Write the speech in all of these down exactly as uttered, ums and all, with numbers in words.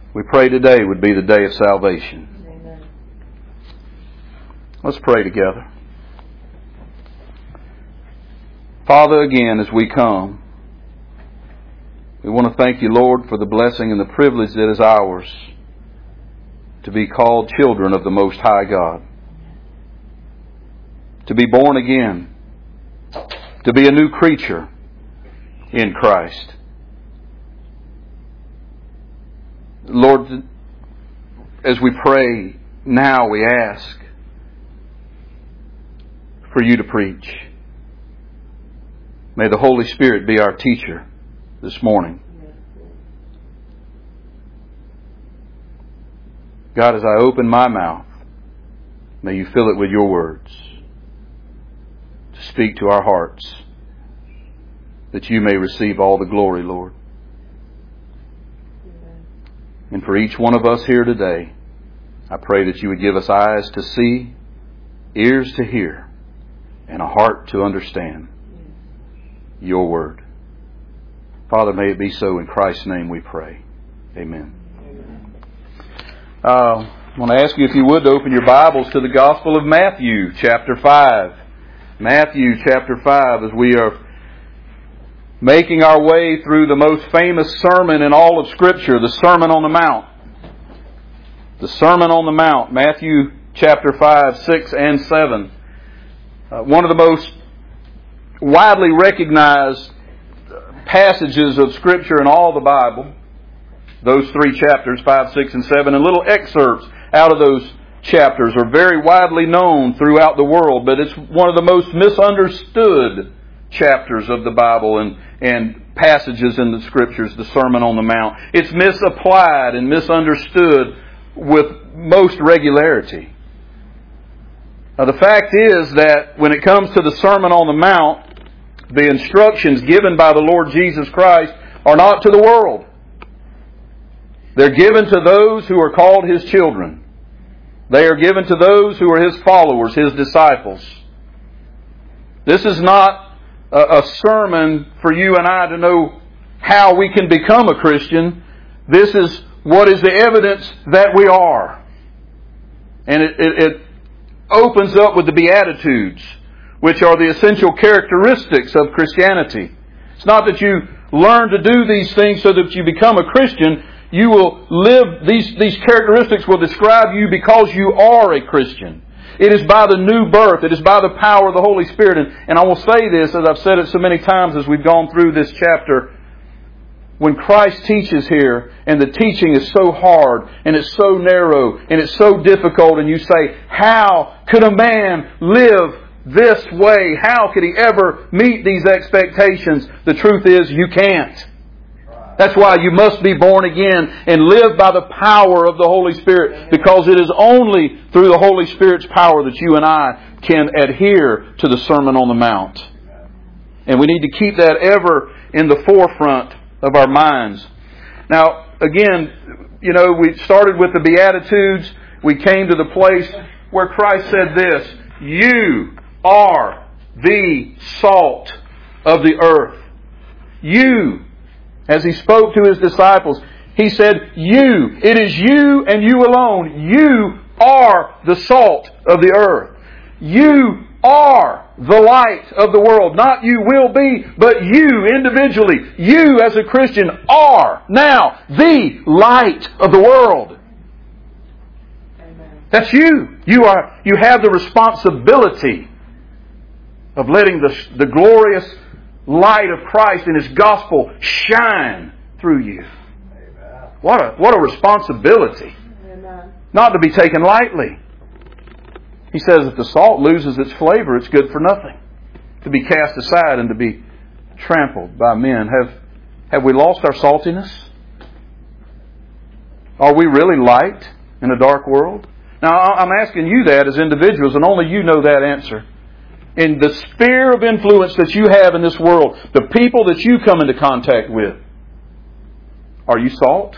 We pray today would be the day of salvation. Amen. Let's pray together. Father, again, as we come, we want to thank You, Lord, for the blessing and the privilege that is ours to be called children of the Most High God. To be born again. To be a new creature in Christ. Lord, as we pray now, we ask for You to preach. May the Holy Spirit be our teacher this morning. God, as I open my mouth, may You fill it with Your words to speak to our hearts, that You may receive all the glory, Lord. And for each one of us here today, I pray that You would give us eyes to see, ears to hear, and a heart to understand Your word. Father, may it be so. In Christ's name we pray. Amen. Uh, I want to ask you if you would to open your Bibles to the Gospel of Matthew, chapter five. Matthew, chapter five, as we are making our way through the most famous sermon in all of Scripture, the Sermon on the Mount. The Sermon on the Mount, Matthew chapter five, six, and seven. Uh, one of the most widely recognized passages of Scripture in all the Bible. Those three chapters, five, six, and seven, and little excerpts out of those chapters are very widely known throughout the world, but it's one of the most misunderstood chapters of the Bible and, and passages in the Scriptures, the Sermon on the Mount. It's misapplied and misunderstood with most regularity. Now, the fact is that when it comes to the Sermon on the Mount, the instructions given by the Lord Jesus Christ are not to the world. They're given to those who are called His children. They are given to those who are His followers, His disciples. This is not a sermon for you and I to know how we can become a Christian. This is what is the evidence that we are. And it, it, it opens up with the Beatitudes, which are the essential characteristics of Christianity. It's not that you learn to do these things so that you become a Christian. You will live, these, these characteristics will describe you because you are a Christian. It is by the new birth. It is by the power of the Holy Spirit. And, and I will say this, as I've said it so many times as we've gone through this chapter. When Christ teaches here, and the teaching is so hard, and it's so narrow, and it's so difficult, and you say, how could a man live this way? How could he ever meet these expectations? The truth is, you can't. That's why you must be born again and live by the power of the Holy Spirit, because it is only through the Holy Spirit's power that you and I can adhere to the Sermon on the Mount. And we need to keep that ever in the forefront of our minds. Now, again, you know, we started with the Beatitudes. We came to the place where Christ said this: you are the salt of the earth. You. As He spoke to His disciples, He said, you, it is you and you alone. You are the salt of the earth. You are the light of the world. Not you will be, but you individually, you as a Christian are now the light of the world. Amen. That's you. You are. You have the responsibility of letting the, the glorious light of Christ and His gospel shine through you. Amen. What a what a responsibility. Amen. Not to be taken lightly. He says if the salt loses its flavor, it's good for nothing. To be cast aside and to be trampled by men. Have have we lost our saltiness? Are we really light in a dark world? Now, I'm asking you that as individuals, and only you know that answer. In the sphere of influence that you have in this world, the people that you come into contact with, are you salt?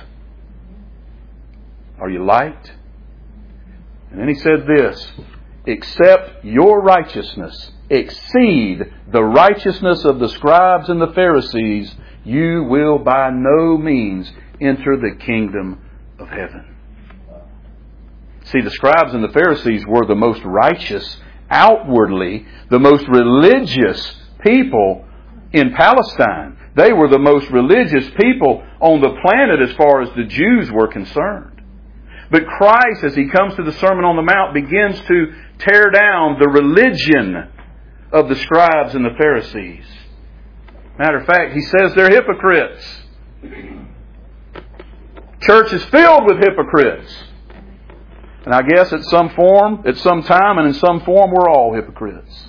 Are you light? And then He said this: except your righteousness exceed the righteousness of the scribes and the Pharisees, you will by no means enter the kingdom of heaven. See, the scribes and the Pharisees were the most righteous, outwardly, the most religious people in Palestine. They were the most religious people on the planet as far as the Jews were concerned. But Christ, as He comes to the Sermon on the Mount, begins to tear down the religion of the scribes and the Pharisees. Matter of fact, He says they're hypocrites. Church is filled with hypocrites. And I guess at some form, at some time, and in some form, we're all hypocrites.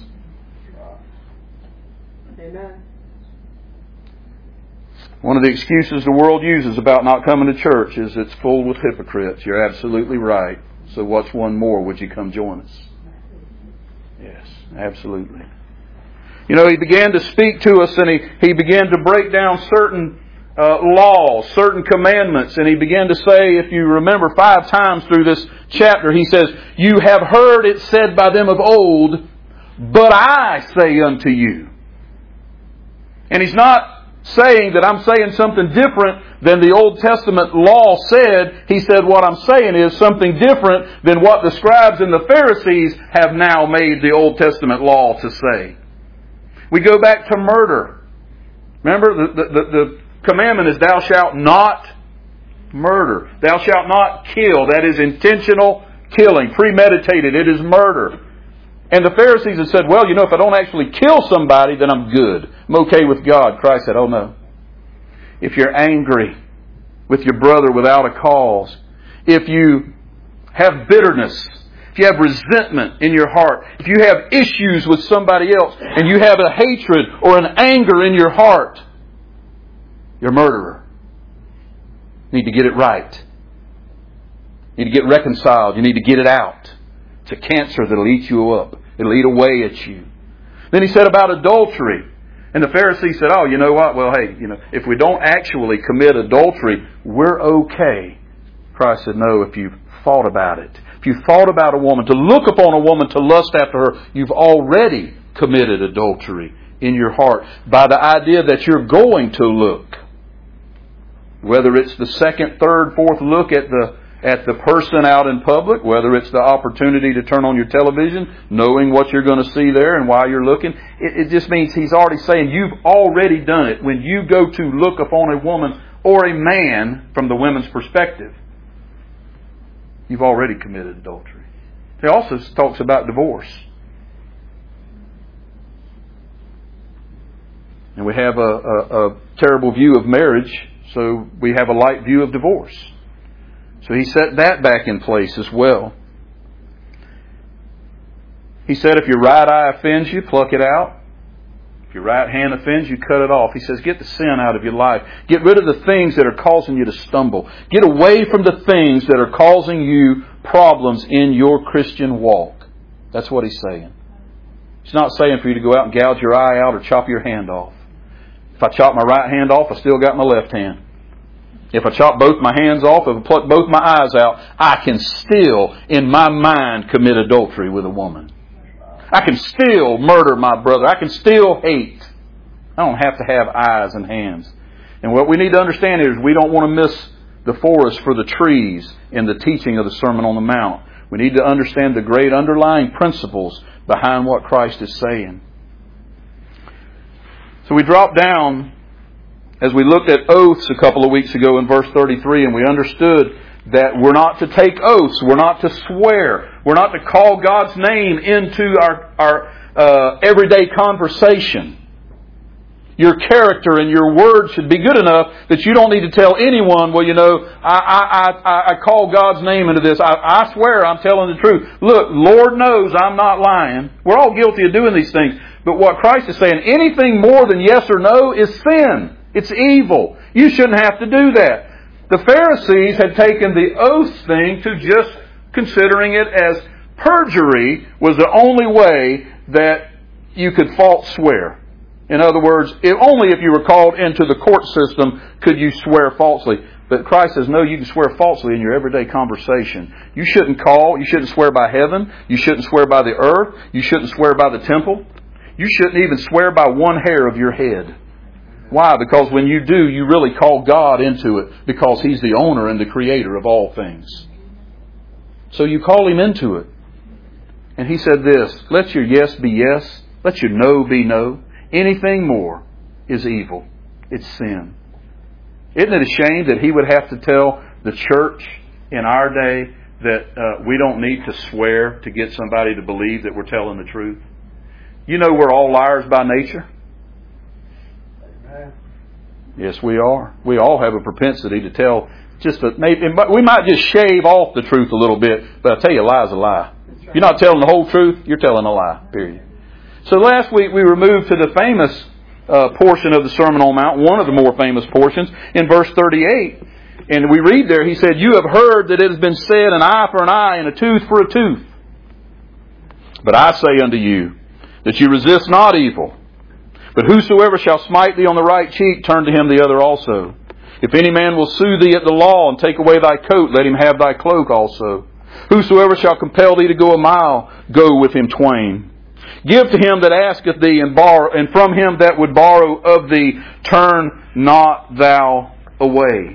Amen. One of the excuses the world uses about not coming to church is it's full with hypocrites. You're absolutely right. So what's one more? Would you come join us? Yes, absolutely. You know, He began to speak to us, and He, he began to break down certain uh, laws, certain commandments. And He began to say, if you remember five times through this chapter, He says, "You have heard it said by them of old, but I say unto you." And He's not saying that I'm saying something different than the Old Testament law said. He said what I'm saying is something different than what the scribes and the Pharisees have now made the Old Testament law to say. We go back to murder. Remember, the, the, the, the commandment is thou shalt not murder. Thou shalt not kill. That is intentional killing, premeditated. It is murder. And the Pharisees had said, well, you know, if I don't actually kill somebody, then I'm good. I'm okay with God. Christ said, oh no. If you're angry with your brother without a cause, if you have bitterness, if you have resentment in your heart, if you have issues with somebody else, and you have a hatred or an anger in your heart, you're a murderer. You need to get it right. You need to get reconciled. You need to get it out. It's a cancer that'll eat you up. It'll eat away at you. Then He said about adultery. And the Pharisees said, oh, you know what? Well, hey, you know, if we don't actually commit adultery, we're okay. Christ said, no, if you've thought about it. If you've thought about a woman, to look upon a woman, to lust after her, you've already committed adultery in your heart by the idea that you're going to look. Whether it's the second, third, fourth look at the at the person out in public, whether it's the opportunity to turn on your television, knowing what you're going to see there and why you're looking, it, it just means He's already saying you've already done it. When you go to look upon a woman or a man from the women's perspective, you've already committed adultery. He also talks about divorce. And we have a, a, a terrible view of marriage, so we have a light view of divorce. So He set that back in place as well. He said if your right eye offends you, pluck it out. If your right hand offends you, cut it off. He says get the sin out of your life. Get rid of the things that are causing you to stumble. Get away from the things that are causing you problems in your Christian walk. That's what He's saying. He's not saying for you to go out and gouge your eye out or chop your hand off. If I chop my right hand off, I still got my left hand. If I chop both my hands off, if I pluck both my eyes out, I can still, in my mind, commit adultery with a woman. I can still murder my brother. I can still hate. I don't have to have eyes and hands. And what we need to understand is we don't want to miss the forest for the trees in the teaching of the Sermon on the Mount. We need to understand the great underlying principles behind what Christ is saying. So we drop down as we looked at oaths a couple of weeks ago in verse thirty-three, and we understood that we're not to take oaths, we're not to swear, we're not to call God's name into our, our uh, everyday conversation. Your character and your word should be good enough that you don't need to tell anyone, well, you know, I I I, I call God's name into this. I, I swear I'm telling the truth. Look, Lord knows I'm not lying. We're all guilty of doing these things. But what Christ is saying, anything more than yes or no is sin. It's evil. You shouldn't have to do that. The Pharisees had taken the oath thing to just considering it as perjury was the only way that you could false swear. In other words, if, only if you were called into the court system could you swear falsely. But Christ says, no, you can swear falsely in your everyday conversation. You shouldn't call, you shouldn't swear by heaven, you shouldn't swear by the earth, you shouldn't swear by the temple. You shouldn't even swear by one hair of your head. Why? Because when you do, you really call God into it, because He's the owner and the creator of all things. So you call Him into it. And He said this, let your yes be yes, let your no be no. Anything more is evil. It's sin. Isn't it a shame that He would have to tell the church in our day that uh, we don't need to swear to get somebody to believe that we're telling the truth? You know we're all liars by nature. Amen. Yes, we are. We all have a propensity to tell just a, maybe we might just shave off the truth a little bit, but I tell you, a lie is a lie. You're not telling the whole truth, you're telling a lie, period. So last week we were moved to the famous uh, portion of the Sermon on the Mount, one of the more famous portions, in verse thirty-eight. And we read there, He said, you have heard that it has been said, an eye for an eye and a tooth for a tooth. But I say unto you, that you resist not evil. But whosoever shall smite thee on the right cheek, turn to him the other also. If any man will sue thee at the law and take away thy coat, let him have thy cloak also. Whosoever shall compel thee to go a mile, go with him twain. Give to him that asketh thee, and borrow, and from him that would borrow of thee, turn not thou away.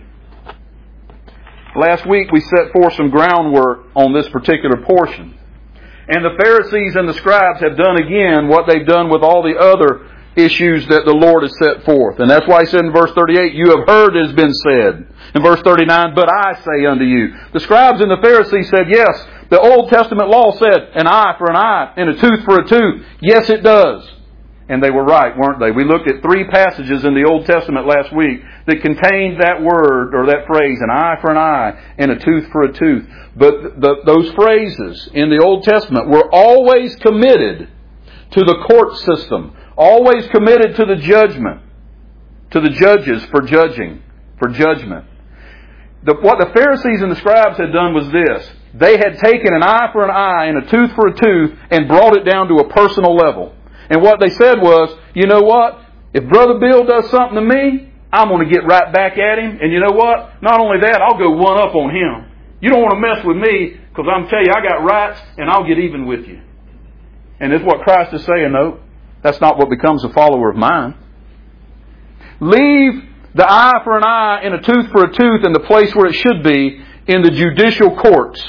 Last week we set forth some groundwork on this particular portion. And the Pharisees and the scribes have done again what they've done with all the other issues that the Lord has set forth. And that's why He said in verse thirty-eight, you have heard it has been said. In verse thirty-nine, but I say unto you. The scribes and the Pharisees said, yes, the Old Testament law said an eye for an eye and a tooth for a tooth. Yes, it does. And they were right, weren't they? We looked at three passages in the Old Testament last week that contained that word or that phrase, an eye for an eye and a tooth for a tooth. But the, those phrases in the Old Testament were always committed to the court system, always committed to the judgment, to the judges for judging, for judgment. The, what the Pharisees and the scribes had done was this. They had taken an eye for an eye and a tooth for a tooth and brought it down to a personal level. And what they said was, you know what? If Brother Bill does something to me, I'm going to get right back at him. And you know what? Not only that, I'll go one up on him. You don't want to mess with me, because I'm telling you, I got rights and I'll get even with you. And that's what Christ is saying. No, that's not what becomes a follower of mine. Leave the eye for an eye and a tooth for a tooth in the place where it should be, in the judicial courts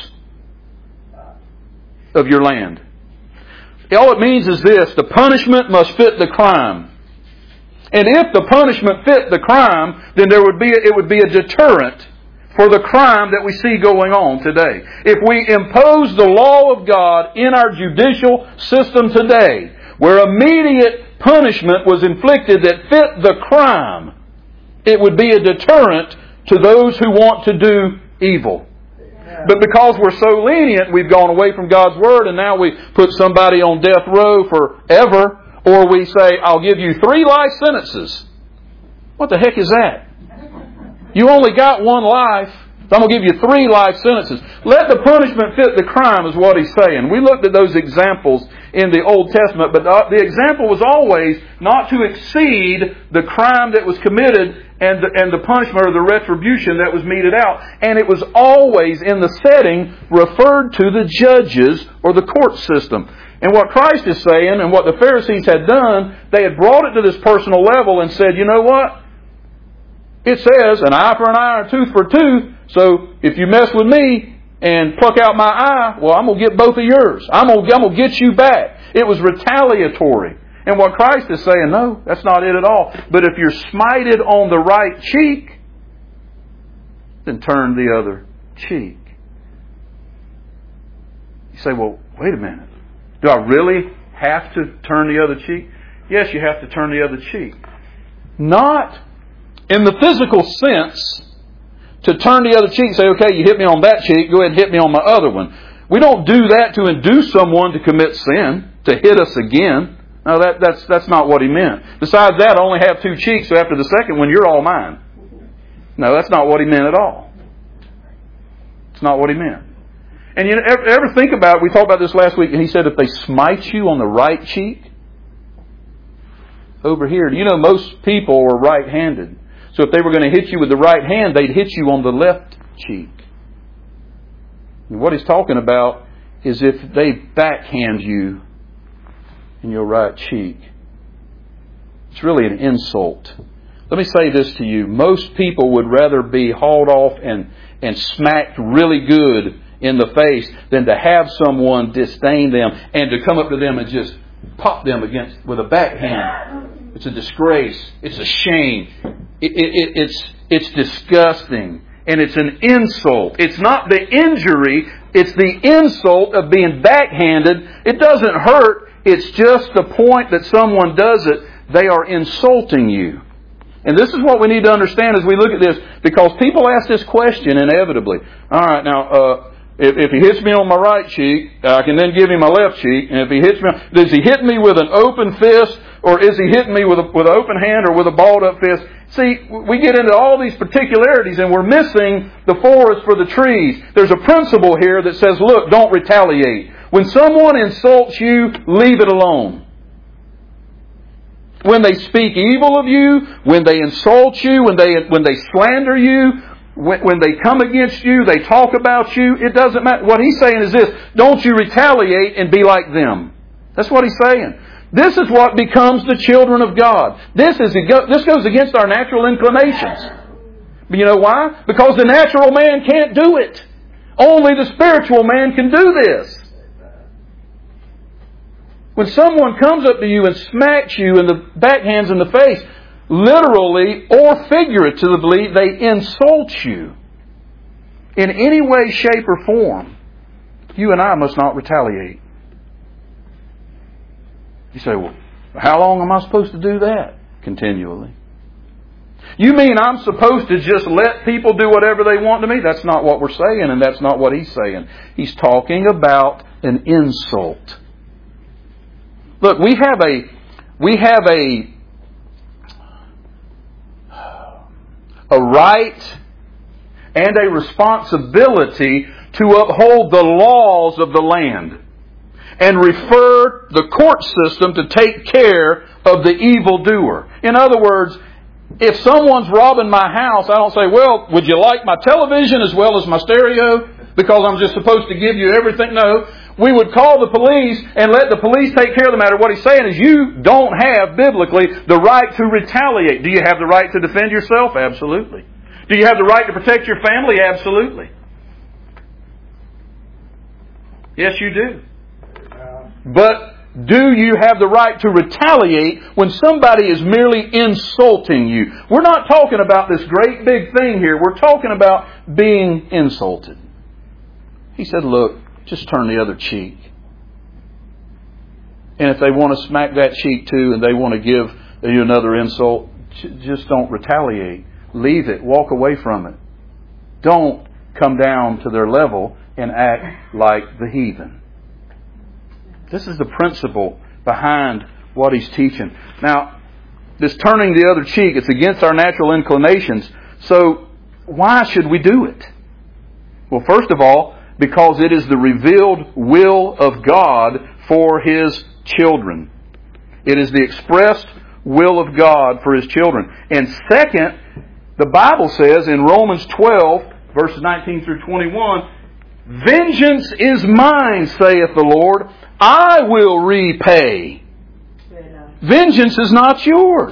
of your land. All it means is this: the punishment must fit the crime. And if the punishment fit the crime, then there would be it would be a deterrent for the crime that we see going on today. If we impose the law of God in our judicial system today, where immediate punishment was inflicted that fit the crime, it would be a deterrent to those who want to do evil. But because we're so lenient, we've gone away from God's Word, and now we put somebody on death row forever, or we say, I'll give you three life sentences. What the heck is that? You only got one life, so I'm going to give you three life sentences. Let the punishment fit the crime, is what He's saying. We looked at those examples in the Old Testament, but the example was always not to exceed the crime that was committed and the, and the punishment or the retribution that was meted out. And it was always in the setting referred to the judges or the court system. And what Christ is saying, and what the Pharisees had done, they had brought it to this personal level and said, you know what? It says an eye for an eye and a tooth for a tooth. So if you mess with me and pluck out my eye, well, I'm going to get both of yours. I'm going to, I'm going to get you back. It was retaliatory. And what Christ is saying, no, that's not it at all. But if you're smited on the right cheek, then turn the other cheek. You say, well, wait a minute. Do I really have to turn the other cheek? Yes, you have to turn the other cheek. Not in the physical sense to turn the other cheek and say, okay, you hit me on that cheek, go ahead and hit me on my other one. We don't do that to induce someone to commit sin, to hit us again. No, that, that's that's not what He meant. Besides that, I only have two cheeks, so after the second one, you're all mine. No, that's not what He meant at all. It's not what He meant. And you ever, ever think about it? We talked about this last week, and He said if they smite you on the right cheek, over here, you know, most people are right-handed. So if they were going to hit you with the right hand, they'd hit you on the left cheek. And what He's talking about is if they backhand you in your right cheek. It's really an insult. Let me say this to you. Most people would rather be hauled off and, and smacked really good in the face than to have someone disdain them and to come up to them and just pop them against with a backhand. It's a disgrace. It's a shame. It, it, it, it's, it's disgusting. And it's an insult. It's not the injury. It's the insult of being backhanded. It doesn't hurt. It's just the point that someone does it. They are insulting you. And this is what we need to understand as we look at this. Because people ask this question inevitably. All right, now, uh, if, if he hits me on my right cheek, I can then give him my left cheek. And if he hits me, does he hit me with an open fist? Or is he hitting me with a, with an open hand or with a balled up fist? See, we get into all these particularities and we're missing the forest for the trees. There's a principle here that says, look, don't retaliate. When someone insults you, leave it alone. When they speak evil of you, when they insult you, when they when they slander you, when, when they come against you, they talk about you, it doesn't matter. What he's saying is this, don't you retaliate and be like them. That's what he's saying. This is what becomes the children of God. This is this goes against our natural inclinations. But you know why? Because the natural man can't do it. Only the spiritual man can do this. When someone comes up to you and smacks you in the backhands in the face, literally or figuratively, they insult you in any way, shape, or form. You and I must not retaliate. You say, well, how long am I supposed to do that? Continually. You mean I'm supposed to just let people do whatever they want to me? That's not what we're saying, and that's not what he's saying. He's talking about an insult. Look, we have a we have a a right and a responsibility to uphold the laws of the land and refer the court system to take care of the evildoer. In other words, if someone's robbing my house, I don't say, well, would you like my television as well as my stereo? Because I'm just supposed to give you everything. No. We would call the police and let the police take care of the matter. What he's saying is you don't have, biblically, the right to retaliate. Do you have the right to defend yourself? Absolutely. Do you have the right to protect your family? Absolutely. Yes, you do. But do you have the right to retaliate when somebody is merely insulting you? We're not talking about this great big thing here. We're talking about being insulted. He said, look, just turn the other cheek. And if they want to smack that cheek too and they want to give you another insult, just don't retaliate. Leave it. Walk away from it. Don't come down to their level and act like the heathen. This is the principle behind what he's teaching. Now, this turning the other cheek, it's against our natural inclinations. So, why should we do it? Well, first of all, because it is the revealed will of God for His children. It is the expressed will of God for His children. And second, the Bible says in Romans twelve, verses nineteen through twenty-one, vengeance is mine, saith the Lord. I will repay. Vengeance is not yours.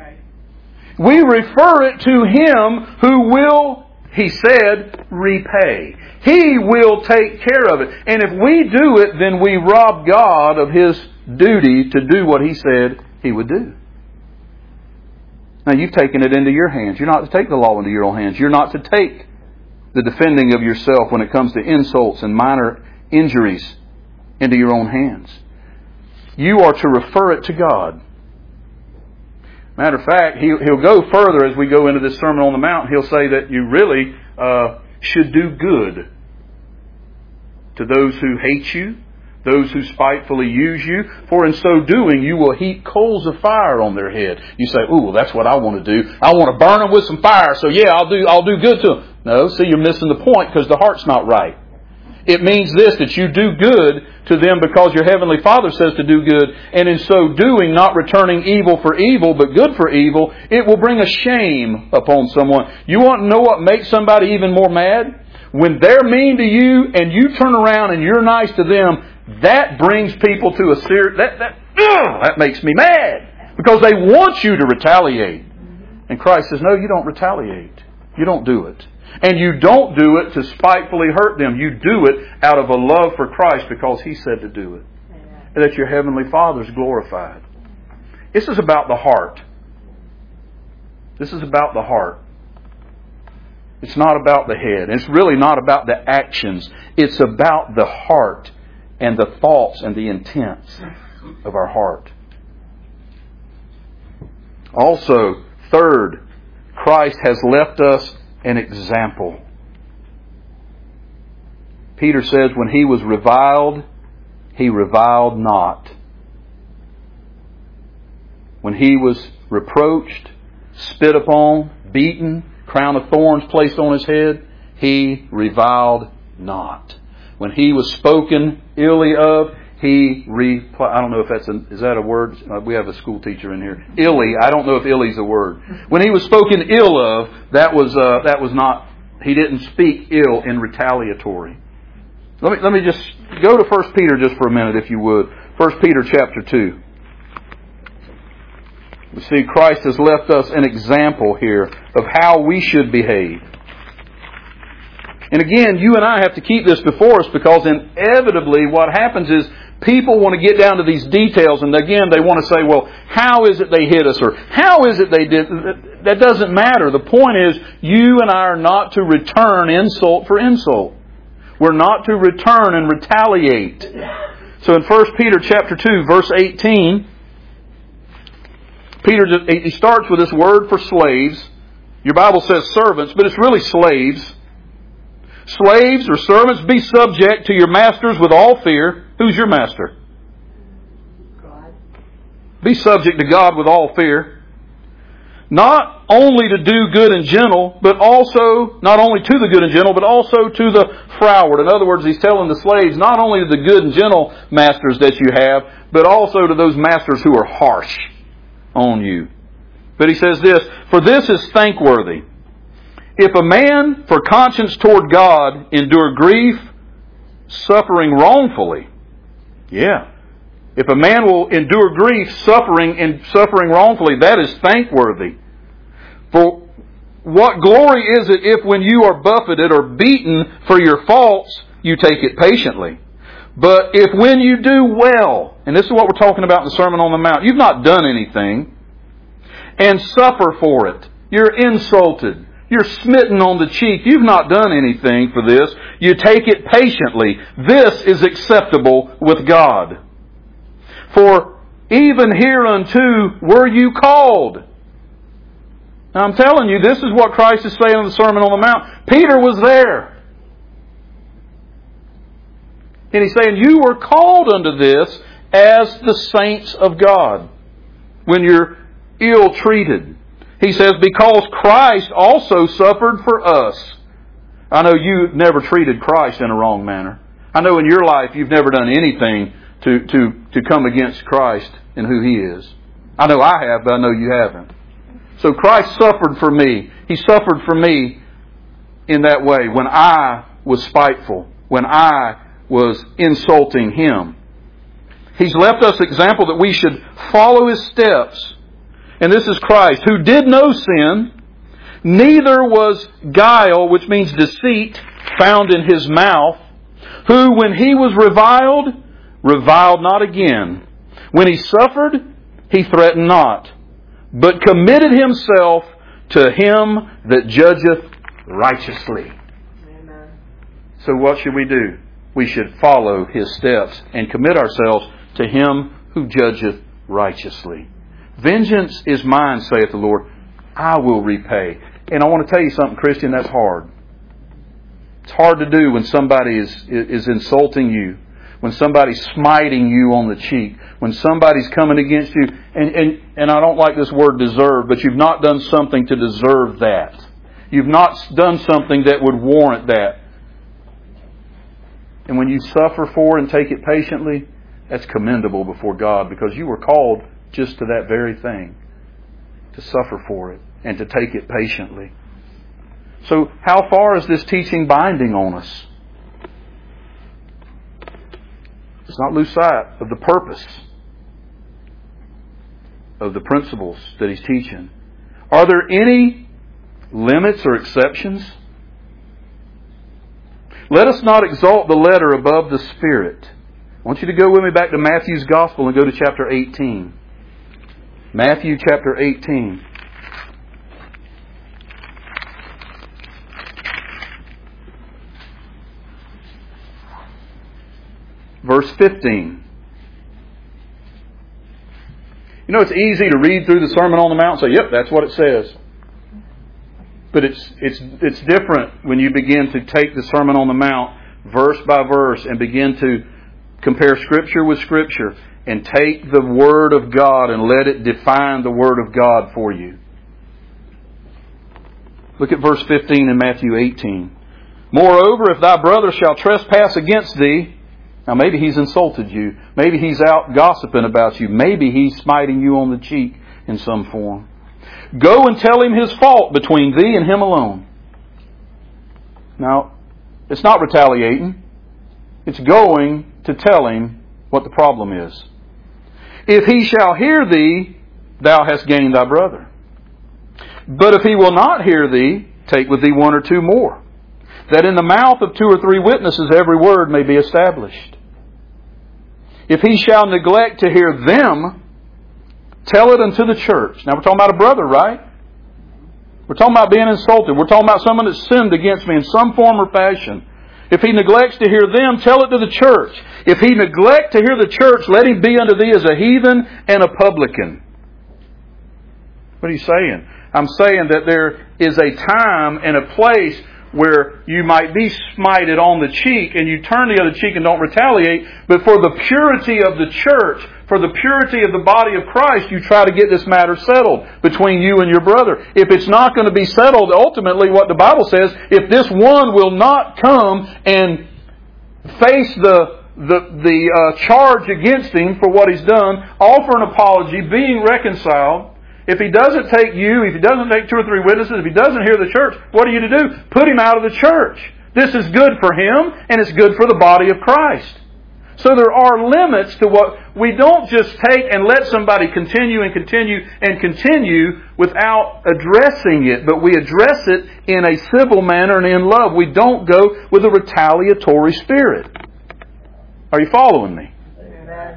We refer it to Him who will, He said, repay. He will take care of it. And if we do it, then we rob God of His duty to do what He said He would do. Now you've taken it into your hands. You're not to take the law into your own hands. You're not to take the defending of yourself when it comes to insults and minor injuries into your own hands. You are to refer it to God. Matter of fact, he'll, he'll go further as we go into this Sermon on the Mount. He'll say that you really uh, should do good to those who hate you, those who spitefully use you, for in so doing you will heap coals of fire on their head. You say, ooh, well, that's what I want to do. I want to burn them with some fire, so yeah, I'll do I'll do good to them. No, see, you're missing the point because the heart's not right. It means this, that you do good to them because your Heavenly Father says to do good, and in so doing, not returning evil for evil, but good for evil, it will bring a shame upon someone. You want to know what makes somebody even more mad? When they're mean to you and you turn around and you're nice to them, that brings people to a serious... That, that, ugh, that makes me mad. Because they want you to retaliate. And Christ says, no, you don't retaliate. You don't do it. And you don't do it to spitefully hurt them. You do it out of a love for Christ because He said to do it. And that your Heavenly Father is glorified. This is about the heart. This is about the heart. It's not about the head. It's really not about the actions. It's about the heart and the thoughts and the intents of our heart. Also, third, Christ has left us an example. Peter says when He was reviled, He reviled not. When He was reproached, spit upon, beaten, crown of thorns placed on His head, He reviled not. When He was spoken illy of, He replied. I don't know if that's a, is that a word? Uh, we have a school teacher in here. Illy. I don't know if illy's a word. When He was spoken ill of, that was uh, that was not. He didn't speak ill in retaliatory. Let me let me just go to First Peter just for a minute, if you would. First Peter chapter two. We see Christ has left us an example here of how we should behave. And again, you and I have to keep this before us because inevitably what happens is people want to get down to these details and again they want to say, well, how is it they hit us or how is it they did? That doesn't matter. The point is you and I are not to return insult for insult. We're not to return and retaliate. So in First Peter chapter two, verse eighteen, Peter he starts with this word for slaves. Your Bible says servants, but it's really slaves. Slaves or servants, be subject to your masters with all fear. Who's your master? God. Be subject to God with all fear. Not only to do good and gentle, but also, not only to the good and gentle, but also to the froward. In other words, he's telling the slaves, not only to the good and gentle masters that you have, but also to those masters who are harsh on you. But he says this, for this is thankworthy. If a man for conscience toward God endure grief, suffering wrongfully. Yeah. If a man will endure grief, suffering and suffering wrongfully, that is thankworthy. For what glory is it if when you are buffeted or beaten for your faults, you take it patiently? But if when you do well, and this is what we're talking about in the Sermon on the Mount, you've not done anything, and suffer for it, you're insulted, you're smitten on the cheek, you've not done anything for this, you take it patiently. This is acceptable with God. For even hereunto were you called. Now I'm telling you, this is what Christ is saying in the Sermon on the Mount. Peter was there. And he's saying, you were called unto this as the saints of God. When you're ill-treated. He says, because Christ also suffered for us. I know you've never treated Christ in a wrong manner. I know in your life you've never done anything to, to, to come against Christ and who He is. I know I have, but I know you haven't. So Christ suffered for me. He suffered for me in that way when I was spiteful, when I was insulting Him. He's left us example that we should follow His steps. And this is Christ, who did no sin, neither was guile, which means deceit, found in His mouth, who when He was reviled, reviled not again. When He suffered, He threatened not, but committed Himself to Him that judgeth righteously. Amen. So what should we do? We should follow His steps and commit ourselves to Him who judgeth righteously. Vengeance is mine, saith the Lord. I will repay. And I want to tell you something, Christian, that's hard. It's hard to do when somebody is, is insulting you, when somebody's smiting you on the cheek, when somebody's coming against you. And, and, and I don't like this word deserve, but you've not done something to deserve that. You've not done something that would warrant that. And when you suffer for it and take it patiently, that's commendable before God because you were called just to that very thing, to suffer for it and to take it patiently. So how far is this teaching binding on us? Let's not lose sight of the purpose of the principles that He's teaching. Are there any limits or exceptions? Let us not exalt the letter above the Spirit. I want you to go with me back to Matthew's Gospel and go to chapter eighteen. Matthew chapter eighteen. Verse fifteen. You know, it's easy to read through the Sermon on the Mount and say, yep, that's what it says. But it's it's it's different when you begin to take the Sermon on the Mount verse by verse and begin to compare Scripture with Scripture and take the Word of God and let it define the Word of God for you. Look at verse fifteen in Matthew eighteen. Moreover, if thy brother shall trespass against thee, now maybe he's insulted you, maybe he's out gossiping about you, maybe he's smiting you on the cheek in some form. Go and tell him his fault between thee and him alone. Now, it's not retaliating. It's going to tell him what the problem is. If he shall hear thee, thou hast gained thy brother. But if he will not hear thee, take with thee one or two more, that in the mouth of two or three witnesses every word may be established. If he shall neglect to hear them, tell it unto the church. Now we're talking about a brother, right? We're talking about being insulted. We're talking about someone that sinned against me in some form or fashion. If he neglects to hear them, tell it to the church. If he neglect to hear the church, let him be unto thee as a heathen and a publican. What are you saying? I'm saying that there is a time and a place where you might be smited on the cheek and you turn the other cheek and don't retaliate, but for the purity of the church, for the purity of the body of Christ, you try to get this matter settled between you and your brother. If it's not going to be settled, ultimately what the Bible says, if this one will not come and face the the, the uh, charge against him for what he's done, offer an apology, being reconciled, if he doesn't take you, if he doesn't take two or three witnesses, if he doesn't hear the church, what are you to do? Put him out of the church. This is good for him, and it's good for the body of Christ. So there are limits to what we don't just take and let somebody continue and continue and continue without addressing it, but we address it in a civil manner and in love. We don't go with a retaliatory spirit. Are you following me? Amen.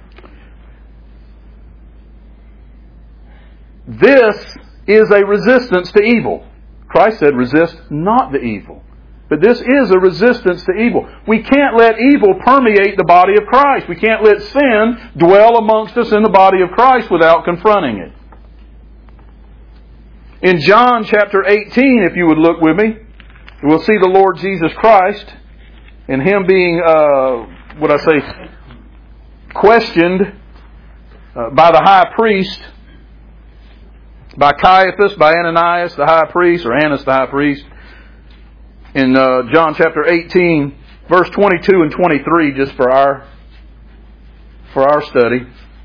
This is a resistance to evil. Christ said, resist not the evil. But this is a resistance to evil. We can't let evil permeate the body of Christ. We can't let sin dwell amongst us in the body of Christ without confronting it. In John chapter eighteen, if you would look with me, we'll see the Lord Jesus Christ and Him being, uh, what I say, questioned uh, by the high priest, by Caiaphas, by Ananias the high priest, or Annas the high priest. In uh, John chapter eighteen, verse twenty-two and twenty-three, just for our for our study.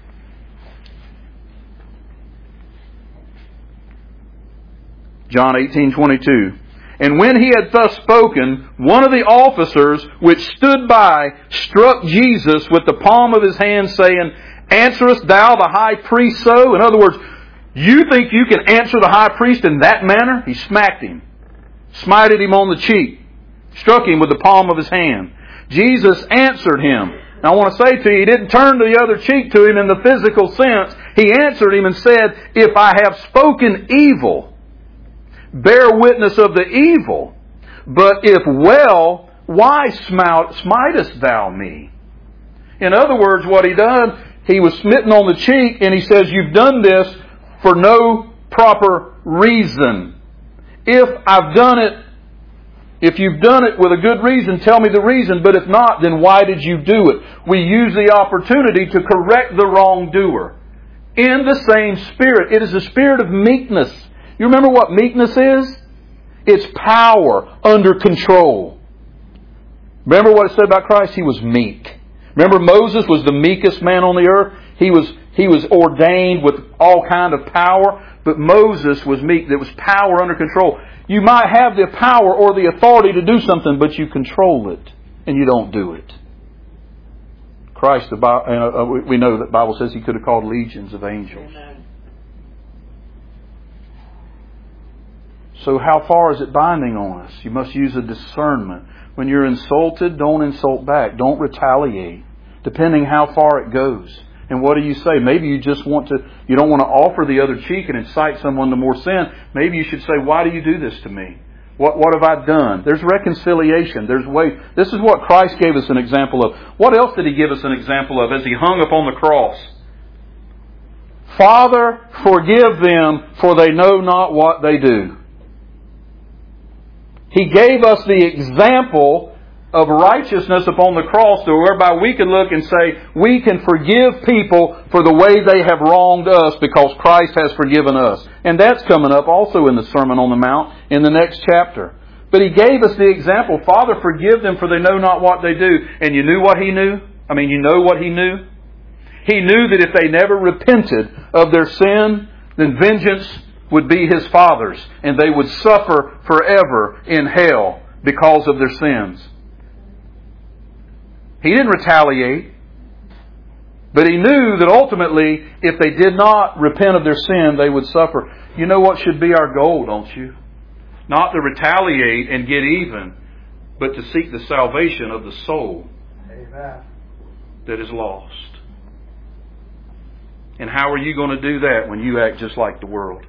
John eighteen twenty-two. And when he had thus spoken, one of the officers which stood by struck Jesus with the palm of his hand, saying, Answerest thou the high priest so? In other words, you think you can answer the high priest in that manner? He smacked him. Smited him on the cheek. Struck him with the palm of his hand. Jesus answered him. Now I want to say to you, He didn't turn the other cheek to him in the physical sense. He answered him and said, If I have spoken evil, bear witness of the evil. But if well, why smitest thou me? In other words, what he done, he was smitten on the cheek and he says, You've done this for no proper reason. If I've done it, if you've done it with a good reason, tell me the reason. But if not, then why did you do it? We use the opportunity to correct the wrongdoer. In the same spirit. It is a spirit of meekness. You remember what meekness is? It's power under control. Remember what it said about Christ? He was meek. Remember Moses was the meekest man on the earth? He was, he was ordained with all kind of power. But Moses was meek. There was power under control. You might have the power or the authority to do something, but you control it and you don't do it. Christ, the Bible, uh, we know that the Bible says He could have called legions of angels. Amen. So how far is it binding on us? You must use a discernment. When you're insulted, don't insult back. Don't retaliate, depending how far it goes. And what do you say? Maybe you just want to, you don't want to offer the other cheek and incite someone to more sin. Maybe you should say, why do you do this to me? What, what have I done? There's reconciliation. There's way. This is what Christ gave us an example of. What else did He give us an example of as He hung upon the cross? Father, forgive them, for they know not what they do. He gave us the example of righteousness upon the cross, whereby we can look and say, we can forgive people for the way they have wronged us because Christ has forgiven us. And that's coming up also in the Sermon on the Mount in the next chapter. But He gave us the example, Father, forgive them for they know not what they do. And you knew what He knew? I mean, you know what He knew? He knew that if they never repented of their sin, then vengeance would be His Father's, and they would suffer forever in hell because of their sins. He didn't retaliate, but He knew that ultimately, if they did not repent of their sin, they would suffer. You know what should be our goal, don't you? Not to retaliate and get even, but to seek the salvation of the soul Amen. That is lost. And how are you going to do that when you act just like the world?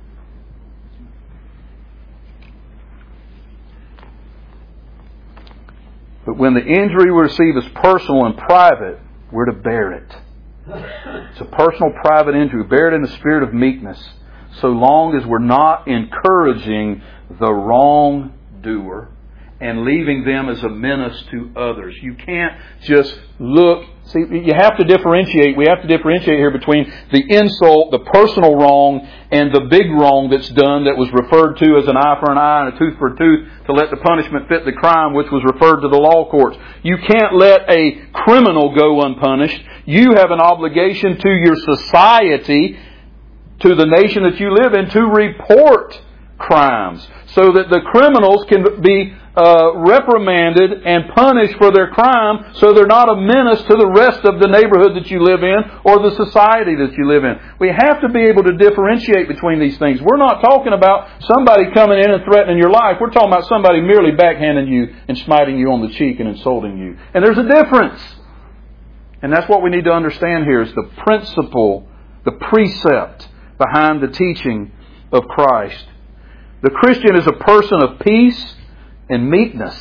But when the injury we receive is personal and private, we're to bear it. It's a personal, private injury. Bear it in the spirit of meekness, so long as we're not encouraging the wrongdoer and leaving them as a menace to others. You can't just look. See, you have to differentiate. We have to differentiate here between the insult, the personal wrong, and the big wrong that's done that was referred to as an eye for an eye and a tooth for a tooth to let the punishment fit the crime, which was referred to the law courts. You can't let a criminal go unpunished. You have an obligation to your society, to the nation that you live in, to report crimes so that the criminals can be Uh, reprimanded and punished for their crime, so they're not a menace to the rest of the neighborhood that you live in or the society that you live in. We have to be able to differentiate between these things. We're not talking about somebody coming in and threatening your life. We're talking about somebody merely backhanding you and smiting you on the cheek and insulting you. And there's a difference. And that's what we need to understand here is the principle, the precept behind the teaching of Christ. The Christian is a person of peace and meekness.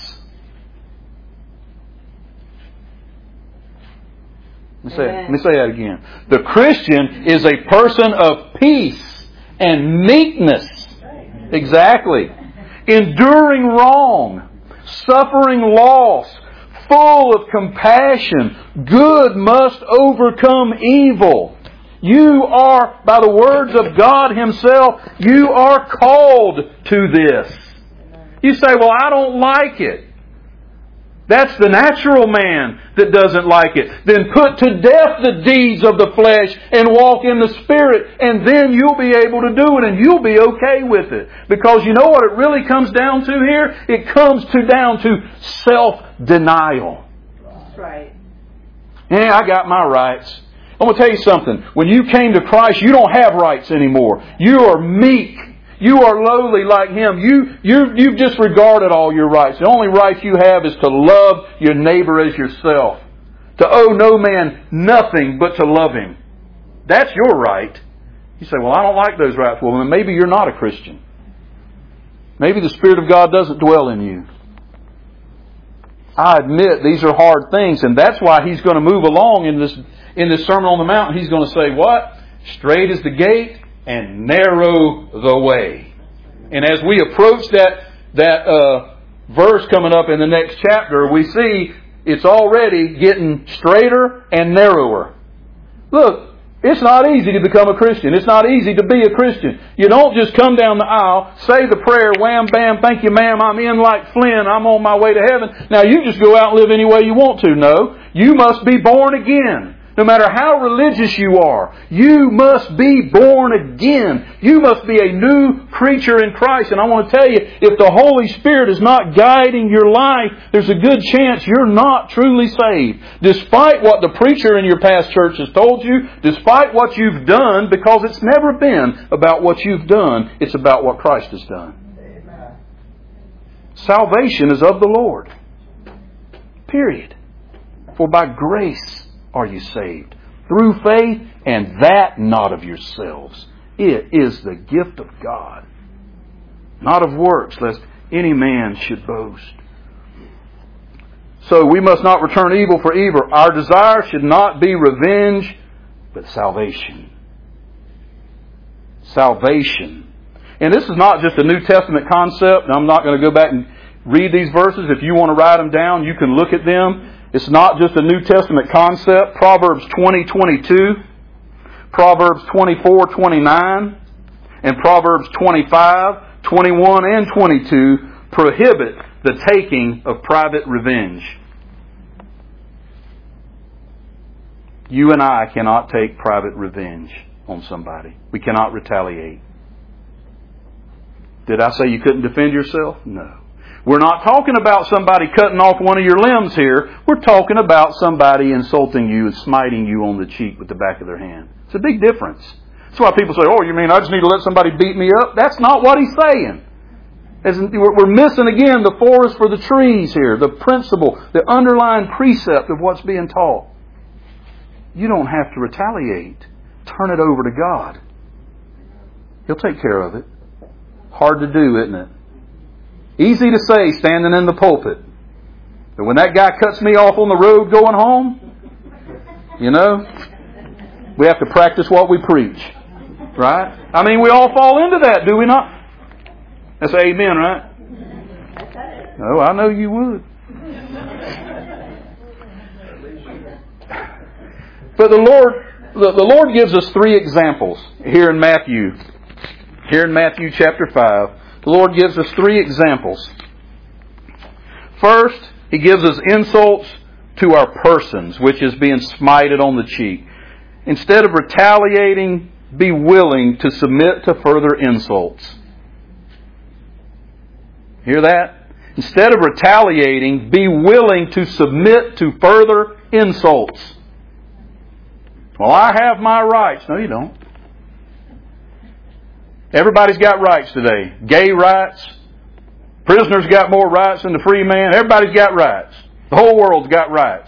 Let me, say, let me say that again. The Christian is a person of peace and meekness. Exactly. Enduring wrong, suffering loss, full of compassion. Good must overcome evil. You are, by the words of God Himself, you are called to this. You say, well, I don't like it. That's the natural man that doesn't like it. Then put to death the deeds of the flesh and walk in the Spirit, and then you'll be able to do it, and you'll be okay with it. Because you know what it really comes down to here? It comes to down to self-denial. That's right. Yeah, I got my rights. I'm going to tell you something. When you came to Christ, you don't have rights anymore. You are meek. You are lowly like Him. You, you, you've disregarded all your rights. The only right you have is to love your neighbor as yourself. To owe no man nothing but to love him. That's your right. You say, well, I don't like those rights. Well, then maybe you're not a Christian. Maybe the Spirit of God doesn't dwell in you. I admit these are hard things, and that's why He's going to move along in this, in this Sermon on the Mount. He's going to say, what? Straight is the gate, and narrow the way. And as we approach that that uh, verse coming up in the next chapter, we see it's already getting straighter and narrower. Look, it's not easy to become a Christian. It's not easy to be a Christian. You don't just come down the aisle, say the prayer, wham, bam, thank you, ma'am, I'm in like Flynn, I'm on my way to heaven. Now you just go out and live any way you want to. No, you must be born again. No matter how religious you are, you must be born again. You must be a new creature in Christ. And I want to tell you, if the Holy Spirit is not guiding your life, there's a good chance you're not truly saved. Despite what the preacher in your past church has told you, despite what you've done, because it's never been about what you've done, it's about what Christ has done. Salvation is of the Lord. Period. For by grace are you saved, through faith, and that not of yourselves. It is the gift of God, not of works, lest any man should boast. So we must not return evil for evil. Our desire should not be revenge, but salvation. Salvation. And this is not just a New Testament concept. I'm not going to go back and read these verses. If you want to write them down, you can look at them. It's not just a New Testament concept. Proverbs twenty twenty-two, Proverbs twenty-four twenty-nine, and Proverbs twenty-five, twenty-one, and twenty-two prohibit the taking of private revenge. You and I cannot take private revenge on somebody. We cannot retaliate. Did I say you couldn't defend yourself? No. We're not talking about somebody cutting off one of your limbs here. We're talking about somebody insulting you and smiting you on the cheek with the back of their hand. It's a big difference. That's why people say, oh, you mean I just need to let somebody beat me up? That's not what he's saying. We're missing again the forest for the trees here. The principle, the underlying precept of what's being taught. You don't have to retaliate. Turn it over to God. He'll take care of it. Hard to do, isn't it? Easy to say standing in the pulpit. But when that guy cuts me off on the road going home, you know, we have to practice what we preach. Right? I mean, we all fall into that, do we not? That's amen, right? Oh, I know you would. But the Lord, the, the Lord gives us three examples here in Matthew. Here in Matthew chapter five, the Lord gives us three examples. First, He gives us insults to our persons, which is being smited on the cheek. Instead of retaliating, be willing to submit to further insults. Hear that? Instead of retaliating, be willing to submit to further insults. Well, I have my rights. No, you don't. Everybody's got rights today. Gay rights. Prisoners got more rights than the free man. Everybody's got rights. The whole world's got rights.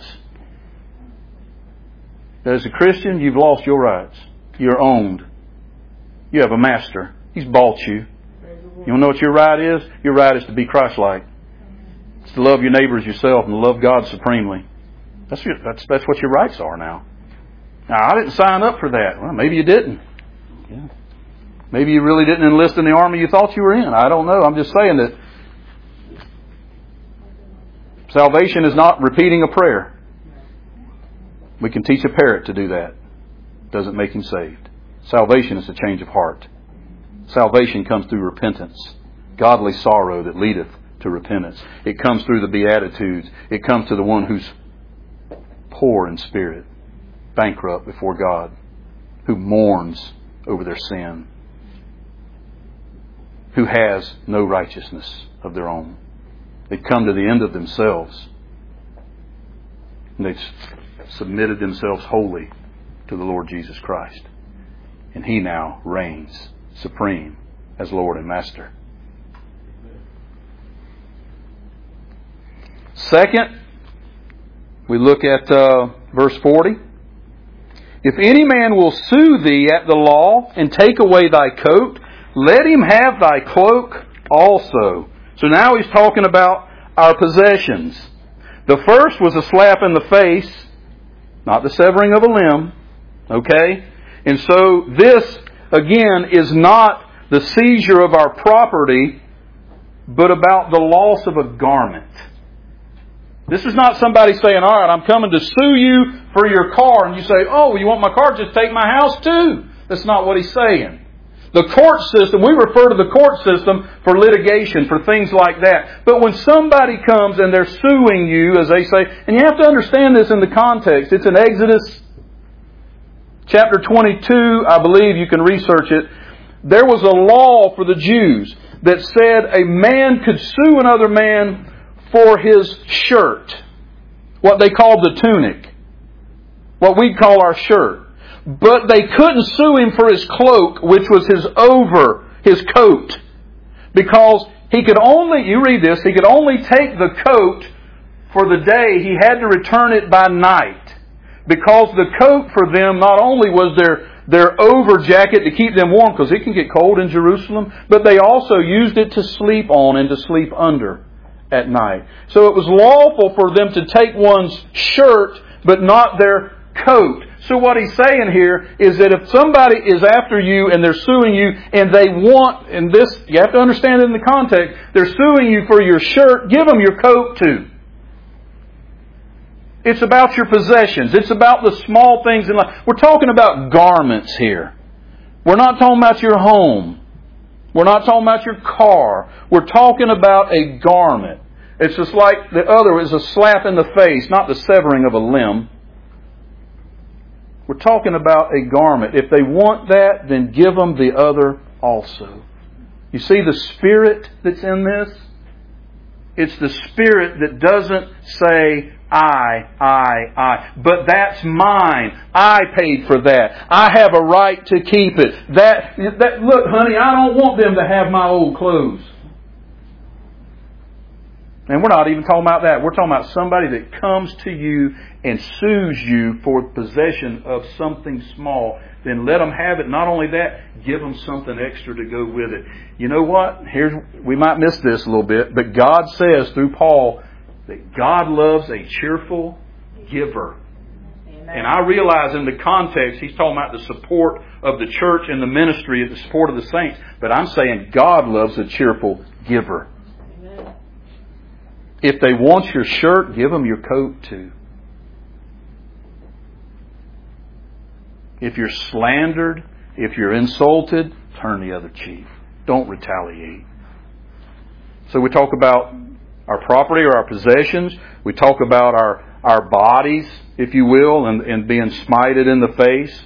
But as a Christian, you've lost your rights. You're owned. You have a master. He's bought you. You want to know what your right is? Your right is to be Christ-like. It's to love your neighbor as yourself and to love God supremely. That's, your, that's, that's what your rights are now. Now, I didn't sign up for that. Well, maybe you didn't. Yeah. Maybe you really didn't enlist in the army you thought you were in. I don't know. I'm just saying that salvation is not repeating a prayer. We can teach a parrot to do that. Doesn't make him saved. Salvation is a change of heart. Salvation comes through repentance. Godly sorrow that leadeth to repentance. It comes through the Beatitudes. It comes to the one who's poor in spirit, bankrupt before God, who mourns over their sin, who has no righteousness of their own. They've come to the end of themselves. And they've submitted themselves wholly to the Lord Jesus Christ. And He now reigns supreme as Lord and Master. Second, we look at uh, verse forty. If any man will sue thee at the law and take away thy coat, let him have thy cloak also. So now he's talking about our possessions. The first was a slap in the face, not the severing of a limb. Okay? And so this, again, is not the seizure of our property, but about the loss of a garment. This is not somebody saying, all right, I'm coming to sue you for your car. And you say, oh, you want my car? Just take my house too. That's not what he's saying. The court system, we refer to the court system for litigation, for things like that. But when somebody comes and they're suing you, as they say, and you have to understand this in the context. It's in Exodus chapter twenty-two, I believe, you can research it. There was a law for the Jews that said a man could sue another man for his shirt, what they called the tunic, what we call our shirt. But they couldn't sue him for his cloak, which was his over, his coat, because He could only, you read this, he could only take the coat for the day. He had to return it by night. Because the coat for them not only was their, their over jacket to keep them warm, because it can get cold in Jerusalem, but they also used it to sleep on and to sleep under at night. So it was lawful for them to take one's shirt, but not their coat. So what he's saying here is that if somebody is after you and they're suing you and they want, and this, you have to understand it in the context, they're suing you for your shirt, give them your coat too. It's about your possessions. It's about the small things in life. We're talking about garments here. We're not talking about your home. We're not talking about your car. We're talking about a garment. It's just like the other is a slap in the face, not the severing of a limb. We're talking about a garment. If they want that, then give them the other also. You see the spirit that's in this? It's the spirit that doesn't say, I, I, I. But that's mine. I paid for that. I have a right to keep it. That, that, look, honey, I don't want them to have my old clothes. And we're not even talking about that. We're talking about somebody that comes to you and sues you for possession of something small. Then let them have it. Not only that, give them something extra to go with it. You know what? Here's, we might miss this a little bit, but God says through Paul that God loves a cheerful giver. Amen. And I realize in the context, he's talking about the support of the church and the ministry, the support of the saints. But I'm saying God loves a cheerful giver. Amen. If they want your shirt, give them your coat too. If you're slandered, if you're insulted, turn the other cheek. Don't retaliate. So we talk about our property or our possessions. We talk about our, our bodies, if you will, and, and being smited in the face.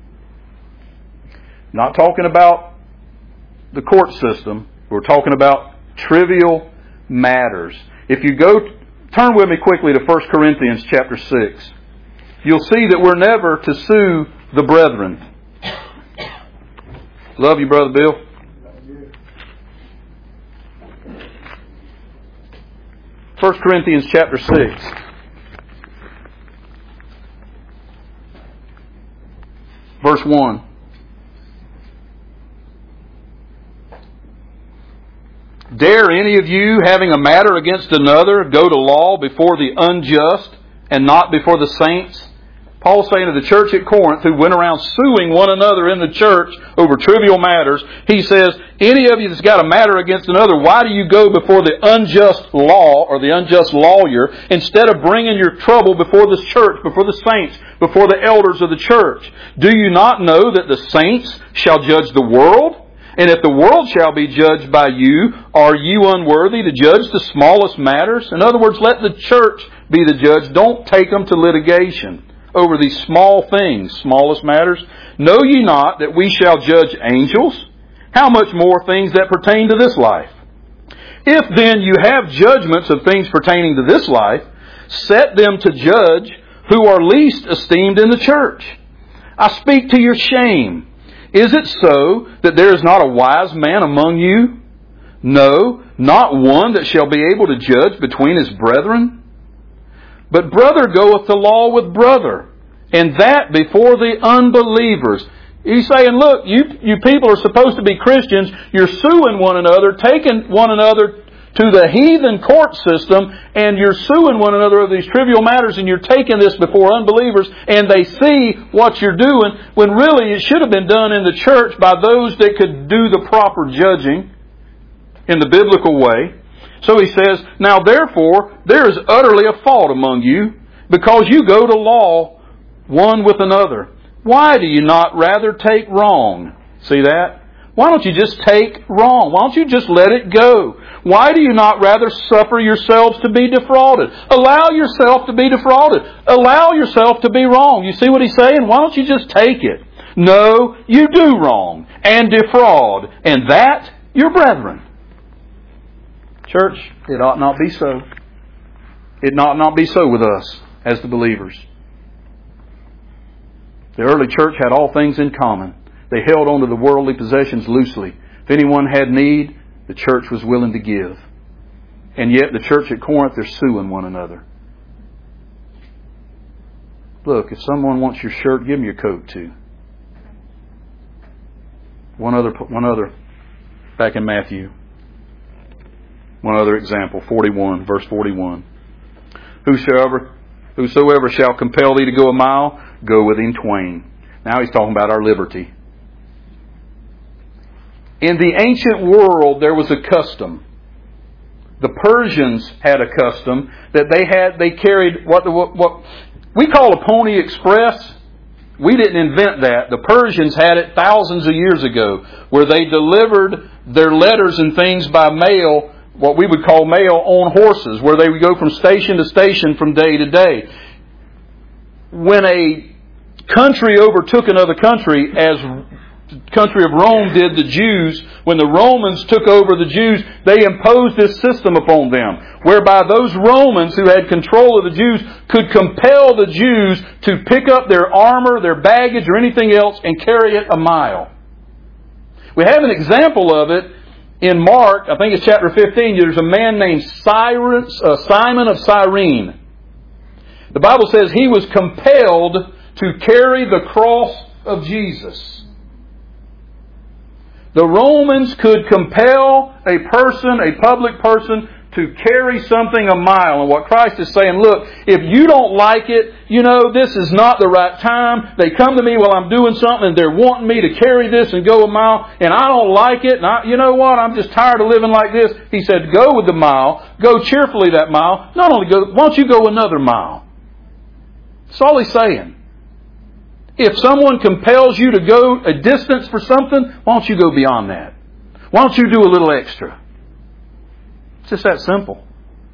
Not talking about the court system. We're talking about trivial matters. If you go, turn with me quickly to First Corinthians chapter six. You'll see that we're never to sue the brethren. Love you, Brother Bill. First Corinthians chapter six. Verse one. Dare any of you, having a matter against another, go to law before the unjust and not before the saints? Paul's saying to the church at Corinth, who went around suing one another in the church over trivial matters, he says, any of you that's got a matter against another, why do you go before the unjust law or the unjust lawyer instead of bringing your trouble before the church, before the saints, before the elders of the church? Do you not know that the saints shall judge the world? And if the world shall be judged by you, are you unworthy to judge the smallest matters? In other words, let the church be the judge. Don't take them to litigation over these small things, smallest matters. Know ye not that we shall judge angels? How much more things that pertain to this life? If then you have judgments of things pertaining to this life, set them to judge who are least esteemed in the church. I speak to your shame. Is it so that there is not a wise man among you? No, not one that shall be able to judge between his brethren. But brother goeth to law with brother, and that before the unbelievers. He's saying, look, you, you people are supposed to be Christians. You're suing one another, taking one another to the heathen court system, and you're suing one another over these trivial matters, and you're taking this before unbelievers, and they see what you're doing, when really it should have been done in the church by those that could do the proper judging in the biblical way. So he says, now therefore, there is utterly a fault among you, because you go to law one with another. Why do you not rather take wrong? See that? Why don't you just take wrong? Why don't you just let it go? Why do you not rather suffer yourselves to be defrauded? Allow yourself to be defrauded. Allow yourself to be wrong. You see what he's saying? Why don't you just take it? No, you do wrong and defraud, and that your brethren. Church, it ought not be so. It ought not be so with us as the believers. The early church had all things in common. They held on to the worldly possessions loosely. If anyone had need, The church was willing to give. And yet the church at Corinth, they're suing one another. Look, if someone wants your shirt, give them your coat too. One other, one other, back in Matthew. One other example, forty-one, verse forty-one. Whosoever, whosoever shall compel thee to go a mile, go with him twain. Now he's talking about our liberty. In the ancient world, there was a custom. The Persians had a custom that they had. They carried what, what, what we call a Pony Express. We didn't invent that. The Persians had it thousands of years ago, where they delivered their letters and things by mail, what we would call mail, on horses, where they would go from station to station from day to day. When a country overtook another country, as the country of Rome did the Jews, when the Romans took over the Jews, they imposed this system upon them, whereby those Romans who had control of the Jews could compel the Jews to pick up their armor, their baggage, or anything else and carry it a mile. We have an example of it in Mark, I think it's chapter fifteen. There's a man named Cyrus, uh, Simon of Cyrene. The Bible says he was compelled to carry the cross of Jesus. The Romans could compel a person, a public person, to carry something a mile. And what Christ is saying, look, if you don't like it, you know, this is not the right time. They come to me while I'm doing something and they're wanting me to carry this and go a mile, and I don't like it. And I, you know what? I'm just tired of living like this. He said, go with the mile. Go cheerfully that mile. Not only go, why don't you go another mile? That's all he's saying. If someone compels you to go a distance for something, why don't you go beyond that? Why don't you do a little extra? It's just that simple.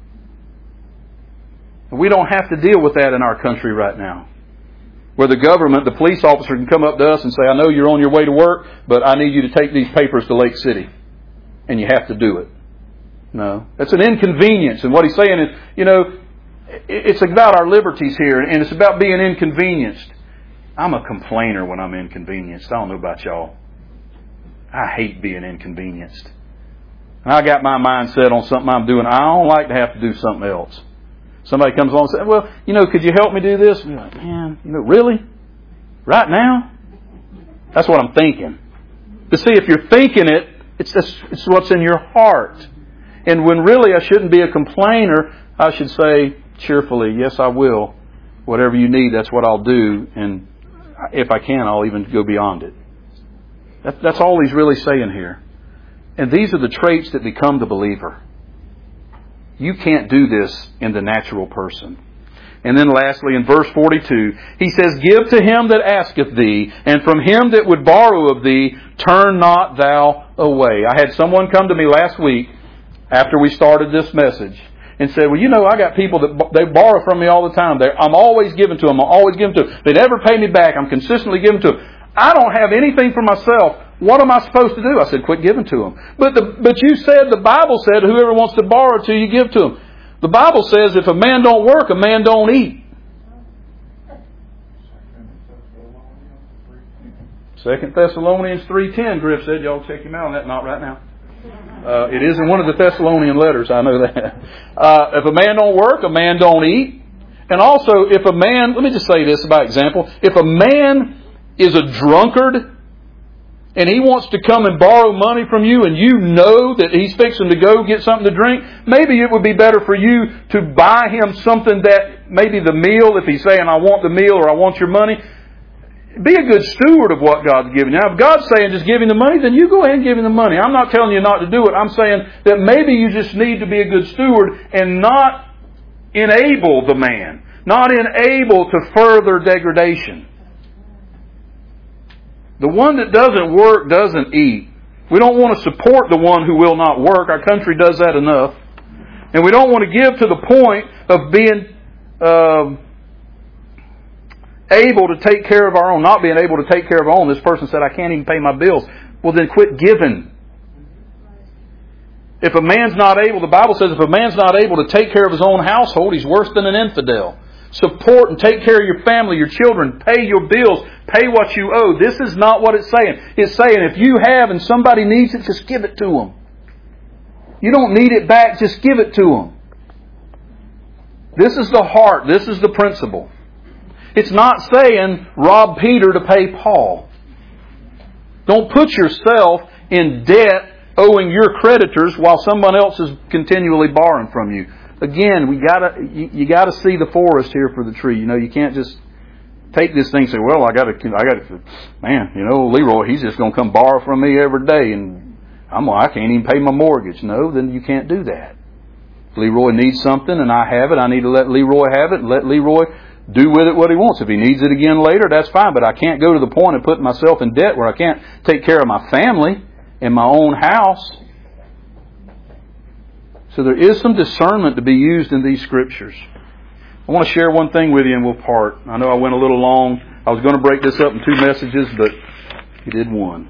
We don't have to deal with that in our country right now. Where the government, the police officer can come up to us and say, I know you're on your way to work, but I need you to take these papers to Lake City. And you have to do it. No. That's an inconvenience. And what he's saying is, you know, it's about our liberties here, and it's about being inconvenienced. I'm a complainer when I'm inconvenienced. I don't know about y'all. I hate being inconvenienced. And I got my mind set on something I'm doing. I don't like to have to do something else. Somebody comes along and says, well, you know, could you help me do this? And you're like, man, you know, really? Right now? That's what I'm thinking. To see if you're thinking it, it's, just, it's what's in your heart. And when really I shouldn't be a complainer, I should say cheerfully, yes, I will. Whatever you need, that's what I'll do. And if I can, I'll even go beyond it. That, that's all he's really saying here. And these are the traits that become the believer. You can't do this in the natural person. And then lastly, in verse forty-two, he says, give to him that asketh thee, and from him that would borrow of thee, turn not thou away. I had someone come to me last week after we started this message and said, well, you know, I got people that they borrow from me all the time. They're, I'm always giving to them. I'm always giving to them. They never pay me back. I'm consistently giving to them. I don't have anything for myself. What am I supposed to do? I said, quit giving to them. But the, but you said, the Bible said, whoever wants to borrow to you, give to them. The Bible says, if a man don't work, a man don't eat. Second Thessalonians three ten, Griff said, y'all check him out on that. Not right now. Uh, it is in one of the Thessalonian letters, I know that. Uh, if a man don't work, a man don't eat. And also, if a man, let me just say this by example. If a man is a drunkard and he wants to come and borrow money from you and you know that he's fixing to go get something to drink, maybe it would be better for you to buy him something that, maybe the meal, if he's saying, I want the meal or I want your money. Be a good steward of what God's given you. Now, if God's saying just give him the money, then you go ahead and give him the money. I'm not telling you not to do it. I'm saying that maybe you just need to be a good steward and not enable the man. Not enable to further degradation. The one that doesn't work doesn't eat. We don't want to support the one who will not work. Our country does that enough. And we don't want to give to the point of being uh, able to take care of our own, not being able to take care of our own. This person said, I can't even pay my bills. Well, then quit giving. If a man's not able, the Bible says if a man's not able to take care of his own household, he's worse than an infidel. Support and take care of your family, your children. Pay your bills. Pay what you owe. This is not what it's saying. It's saying if you have and somebody needs it, just give it to them. You don't need it back, just give it to them. This is the heart. This is the principle. It's not saying rob Peter to pay Paul. Don't put yourself in debt owing your creditors while someone else is continually borrowing from you. Again, we gotta you, you gotta see the forest here for the tree. You know, you can't just take this thing and say, well, I gotta I gotta man, you know, Leroy, he's just gonna come borrow from me every day and I'm I can't even pay my mortgage. No, then you can't do that. If Leroy needs something and I have it, I need to let Leroy have it and let Leroy do with it what he wants. If he needs it again later, that's fine. But I can't go to the point of putting myself in debt where I can't take care of my family in my own house. So there is some discernment to be used in these scriptures. I want to share one thing with you and we'll part. I know I went a little long. I was going to break this up in two messages, but you did one.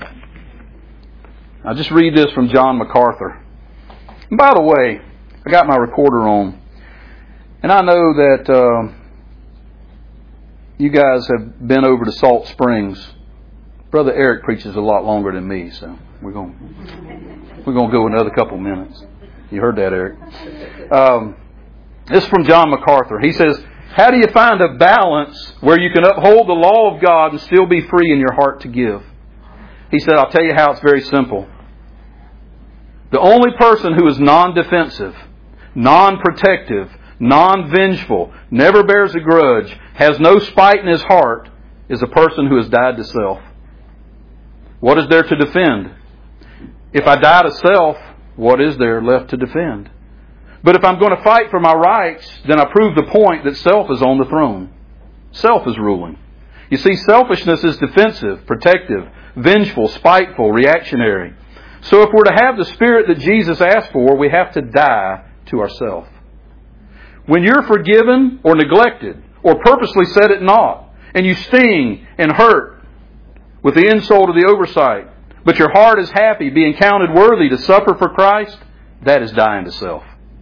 I'll just read this from John MacArthur. And by the way, I got my recorder on. And I know that uh, you guys have been over to Salt Springs. Brother Eric preaches a lot longer than me, so we're going we're going to go another couple minutes. You heard that, Eric. Um, this is from John MacArthur. He says, how do you find a balance where you can uphold the law of God and still be free in your heart to give? He said, I'll tell you how it's very simple. The only person who is non-defensive, non-protective, non-vengeful, never bears a grudge, has no spite in his heart, is a person who has died to self. What is there to defend? If I die to self, what is there left to defend? But if I'm going to fight for my rights, then I prove the point that self is on the throne. Self is ruling. You see, selfishness is defensive, protective, vengeful, spiteful, reactionary. So if we're to have the spirit that Jesus asked for, we have to die to ourself. When you're forgiven or neglected or purposely set at naught, and you sting and hurt with the insult of the oversight, but your heart is happy, being counted worthy to suffer for Christ, that is dying to self.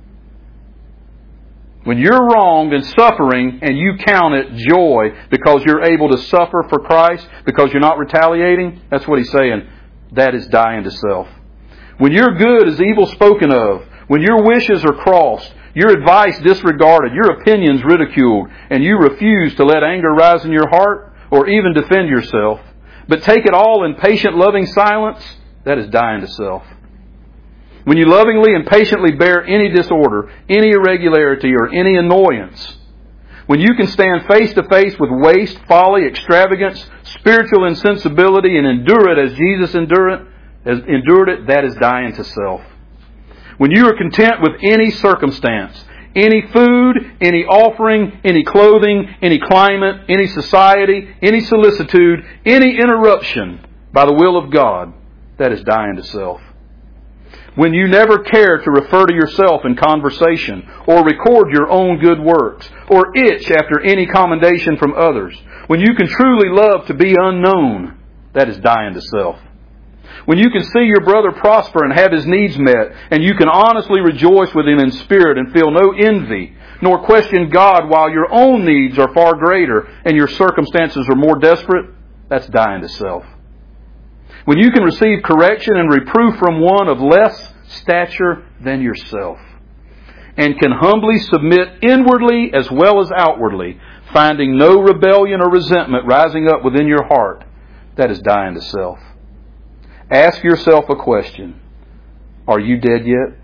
When you're wronged and suffering and you count it joy because you're able to suffer for Christ, because you're not retaliating, that's what he's saying. That is dying to self. When your good is evil spoken of, when your wishes are crossed, your advice disregarded, your opinions ridiculed, and you refuse to let anger rise in your heart or even defend yourself, but take it all in patient, loving silence, that is dying to self. When you lovingly and patiently bear any disorder, any irregularity, or any annoyance, when you can stand face to face with waste, folly, extravagance, spiritual insensibility, and endure it as Jesus endured it, as endured it, that is dying to self. When you are content with any circumstance, any food, any offering, any clothing, any climate, any society, any solicitude, any interruption by the will of God, that is dying to self. When you never care to refer to yourself in conversation or record your own good works or itch after any commendation from others. When you can truly love to be unknown, that is dying to self. When you can see your brother prosper and have his needs met and you can honestly rejoice with him in spirit and feel no envy nor question God while your own needs are far greater and your circumstances are more desperate, that's dying to self. When you can receive correction and reproof from one of less stature than yourself, and can humbly submit inwardly as well as outwardly, finding no rebellion or resentment rising up within your heart, that is dying to self. Ask yourself a question. Are you dead yet?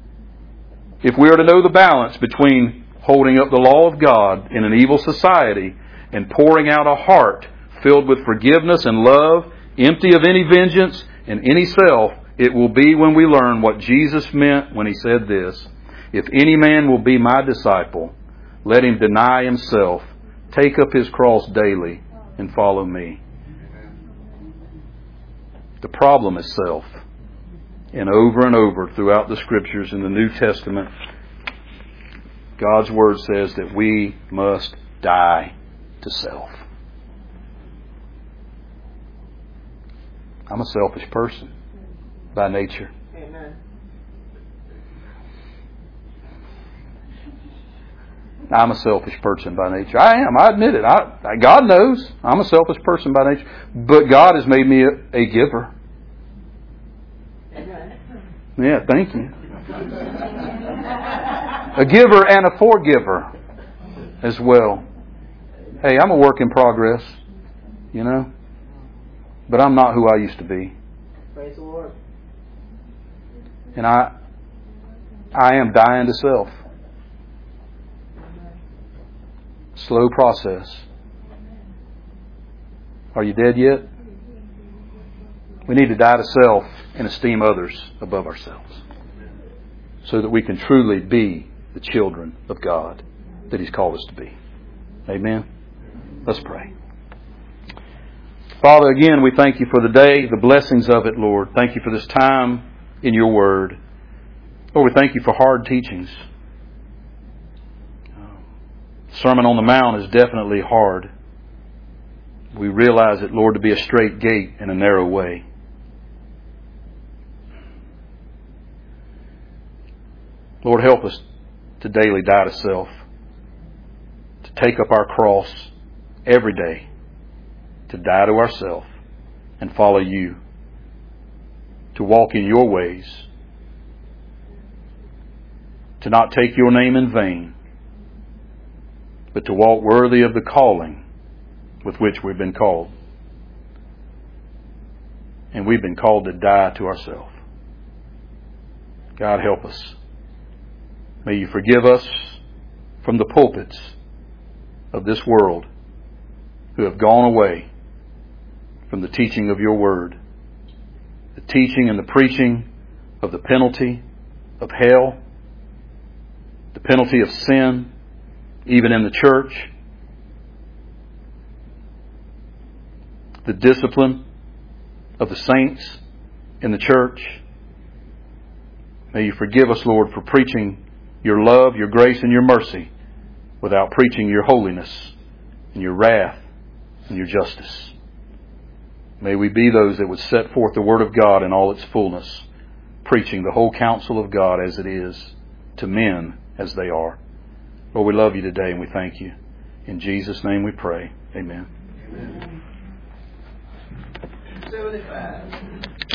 If we are to know the balance between holding up the law of God in an evil society and pouring out a heart filled with forgiveness and love, empty of any vengeance and any self, it will be when we learn what Jesus meant when He said this, if any man will be my disciple, let him deny himself, take up his cross daily, and follow me. The problem is self. And over and over throughout the Scriptures in the New Testament, God's Word says that we must die to self. I'm a selfish person by nature. Amen. I'm a selfish person by nature. I am. I admit it. I, God knows I'm a selfish person by nature. But God has made me a, a giver. Amen. Yeah, thank you. A giver and a forgiver as well. Hey, I'm a work in progress, you know, but I'm not who I used to be. Praise the Lord. And I, I am dying to self. Slow process. Are you dead yet? We need to die to self and esteem others above ourselves, so that we can truly be the children of God that He's called us to be. Amen. Let's pray. Father, again, we thank You for the day, the blessings of it, Lord. Thank You for this time in Your Word. Lord, we thank You for hard teachings. Sermon on the Mount is definitely hard. We realize it, Lord, to be a straight gate and a narrow way. Lord, help us to daily die to self, to take up our cross every day, to die to ourselves and follow You, to walk in Your ways, to not take Your name in vain, but to walk worthy of the calling with which we've been called. And we've been called to die to ourselves. God, help us. May You forgive us from the pulpits of this world who have gone away from the teaching of Your Word, the teaching and the preaching of the penalty of hell, the penalty of sin, even in the church, the discipline of the saints in the church. May You forgive us, Lord, for preaching Your love, Your grace, and Your mercy without preaching Your holiness and Your wrath and Your justice. May we be those that would set forth the Word of God in all its fullness, preaching the whole counsel of God as it is to men as they are. Lord, we love You today and we thank You. In Jesus' name we pray. Amen. Amen. seventy-five.